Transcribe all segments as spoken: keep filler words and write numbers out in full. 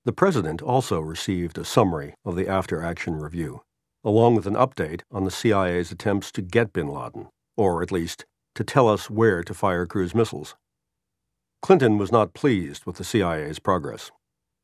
The President also received a summary of the after-action review, along with an update on the C I A's attempts to get bin Laden, or at least to tell us where to fire cruise missiles. Clinton was not pleased with the C I A's progress.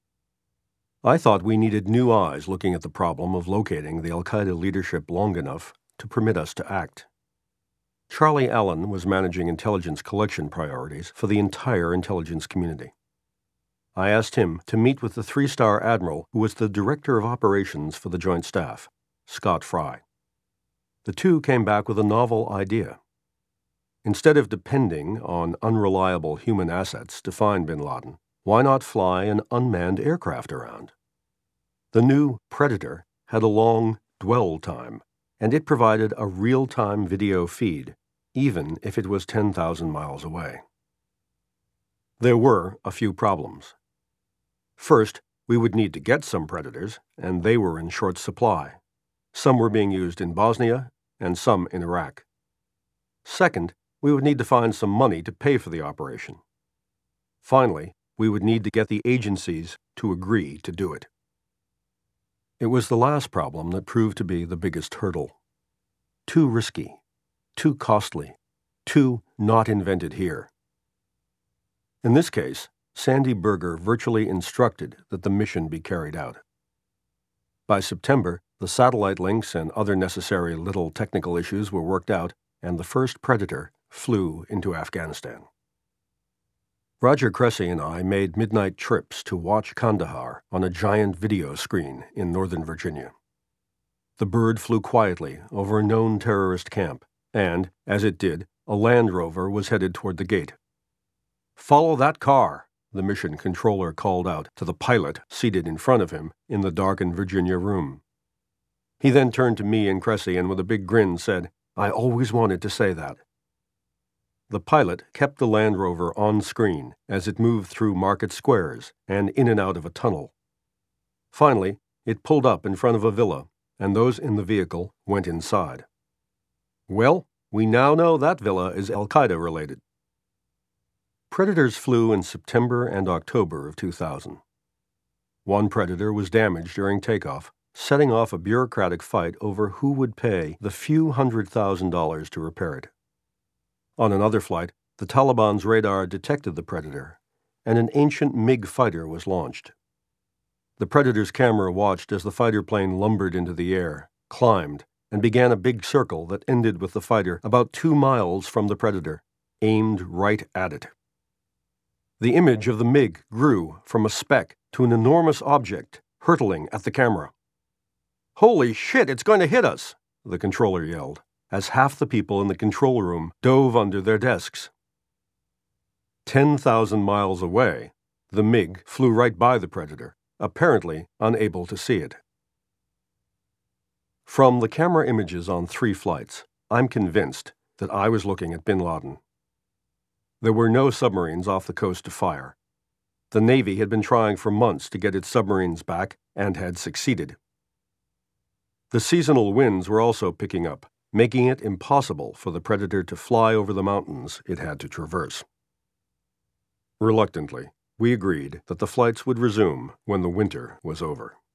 I thought we needed new eyes looking at the problem of locating the al-Qaeda leadership long enough to permit us to act. Charlie Allen was managing intelligence collection priorities for the entire intelligence community. I asked him to meet with the three-star admiral who was the director of operations for the Joint Staff, Scott Fry. The two came back with a novel idea. Instead of depending on unreliable human assets to find bin Laden, why not fly an unmanned aircraft around? The new Predator had a long dwell time, and it provided a real-time video feed, even if it was ten thousand miles away. There were a few problems. First, we would need to get some Predators, and they were in short supply. Some were being used in Bosnia, and some in Iraq. Second, we would need to find some money to pay for the operation. Finally, we would need to get the agencies to agree to do it. It was the last problem that proved to be the biggest hurdle. Too risky, too costly, too not invented here. In this case, Sandy Berger virtually instructed that the mission be carried out. By September, the satellite links and other necessary little technical issues were worked out, and the first Predator flew into Afghanistan. Roger Cressy and I made midnight trips to watch Kandahar on a giant video screen in Northern Virginia. The bird flew quietly over a known terrorist camp, and, as it did, a Land Rover was headed toward the gate. "Follow that car," the mission controller called out to the pilot seated in front of him in the darkened Virginia room. He then turned to me and Cressy and with a big grin said, "I always wanted to say that." The pilot kept the Land Rover on screen as it moved through market squares and in and out of a tunnel. Finally, it pulled up in front of a villa, and those in the vehicle went inside. Well, we now know that villa is al-Qaeda related. Predators flew in September and October of two thousand. One Predator was damaged during takeoff, setting off a bureaucratic fight over who would pay the few hundred thousand dollars to repair it. On another flight, the Taliban's radar detected the Predator, and an ancient MiG fighter was launched. The Predator's camera watched as the fighter plane lumbered into the air, climbed, and began a big circle that ended with the fighter about two miles from the Predator, aimed right at it. The image of the MiG grew from a speck to an enormous object hurtling at the camera. "Holy shit, it's going to hit us!" the controller yelled, as half the people in the control room dove under their desks. Ten thousand miles away, the MiG flew right by the Predator, apparently unable to see it. From the camera images on three flights, I'm convinced that I was looking at bin Laden. There were no submarines off the coast to fire. The Navy had been trying for months to get its submarines back and had succeeded. The seasonal winds were also picking up, making it impossible for the Predator to fly over the mountains it had to traverse. Reluctantly, we agreed that the flights would resume when the winter was over.